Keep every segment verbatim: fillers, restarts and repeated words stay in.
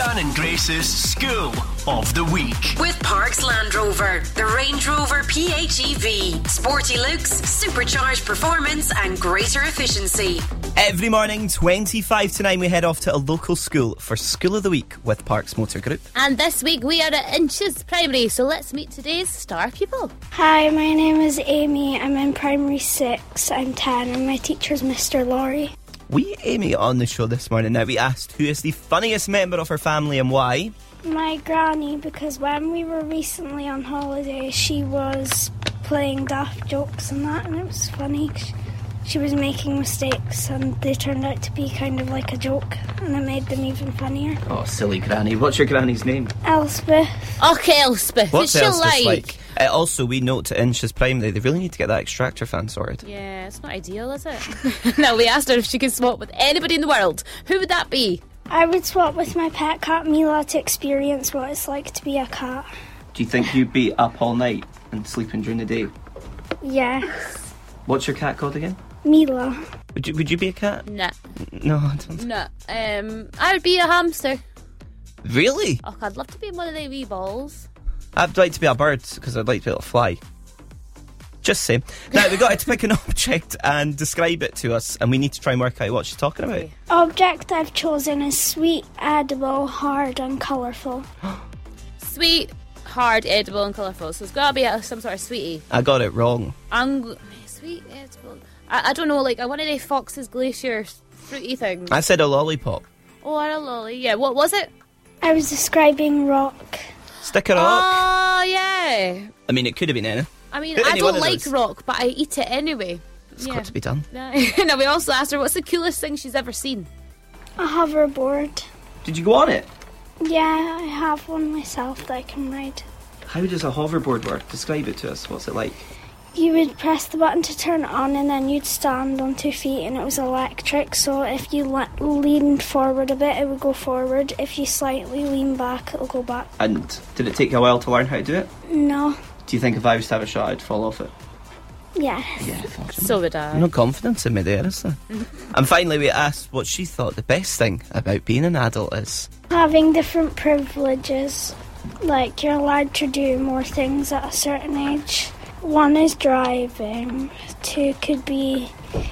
Dan and Grace's School of the Week. With Parks Land Rover, the Range Rover P H E V. Sporty looks, supercharged performance and greater efficiency. Every morning, twenty-five to nine, we head off to a local school for School of the Week with Parks Motor Group. And this week we are at Inches Primary, so let's meet today's star pupil. Hi, my name is Amy. I'm in Primary six. I'm ten and my teacher's Mister Laurie. We, Amy, on the show this morning. Now, we asked who is the funniest member of her family and why. My granny, because when we were recently on holiday, she was playing daft jokes and that, and it was funny. She was making mistakes and they turned out to be kind of like a joke, and it made them even funnier. Oh, silly granny. What's your granny's name? Elspeth. Okay, Elspeth. What's What's she Elspeth like? like? Uh, also, we note to Inches Primary, they really need to get that extractor fan sorted. Yeah, it's not ideal, is it? No, we asked her if she could swap with anybody in the world. Who would that be? I would swap with my pet cat Mila to experience what it's like to be a cat. Do you think you'd be up all night and sleeping during the day? Yes. What's your cat called again? Mila. Would you, would you be a cat? Nah. No, I don't. No. Um, I would be a hamster. Really? Oh, I'd love to be one of the wee balls. I'd like to be a bird because I'd like to be able to fly. Just saying. Now, we've got to pick an object and describe it to us, and we need to try and work out what she's talking about. Object I've chosen is sweet, edible, hard and colourful. Sweet, hard, edible and colourful. So it's got to be a, some sort of sweetie. I got it wrong. Ang- sweet, edible. I, I don't know, like one of the Fox's Glacier fruity things. I said a lollipop. Oh, a lolly. Yeah, what was it? I was describing rock. Stick a rock. Oh, yeah. I mean, it could have been any. I mean, Any I one don't of like those. rock, but I eat it anyway. It's yeah. got to be done. No, we also asked her what's the coolest thing she's ever seen. A hoverboard. Did you go on it? Yeah, I have one myself that I can ride. How does a hoverboard work? Describe it to us. What's it like? You would press the button to turn it on and then you'd stand on two feet and it was electric, so if you le- leaned forward a bit it would go forward, if you slightly lean back it'll go back. And did it take you a while to learn how to do it? No. Do you think if I was to have a shot I'd fall off it? Yes. Yeah, I thought so. So would I. No confidence in me there, is there? And finally we asked what she thought the best thing about being an adult is. Having different privileges, like you're allowed to do more things at a certain age. One is driving, two could be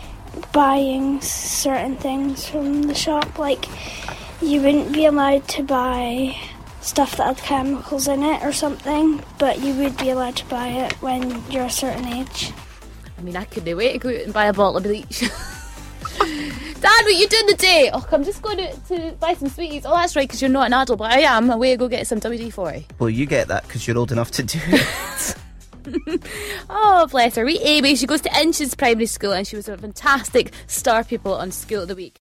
buying certain things from the shop, like you wouldn't be allowed to buy stuff that had chemicals in it or something, but you would be allowed to buy it when you're a certain age. I mean, I couldn't wait to go out and buy a bottle of bleach. Dad, what you doing today? Oh, I'm just going to, to buy some sweeties. Oh, that's right, because you're not an adult, but I am. Away to go get some W D forty. Well, you get that because you're old enough to do it. Oh, bless her. We Amy, she goes to Inches Primary School and she was a fantastic star pupil on School of the Week.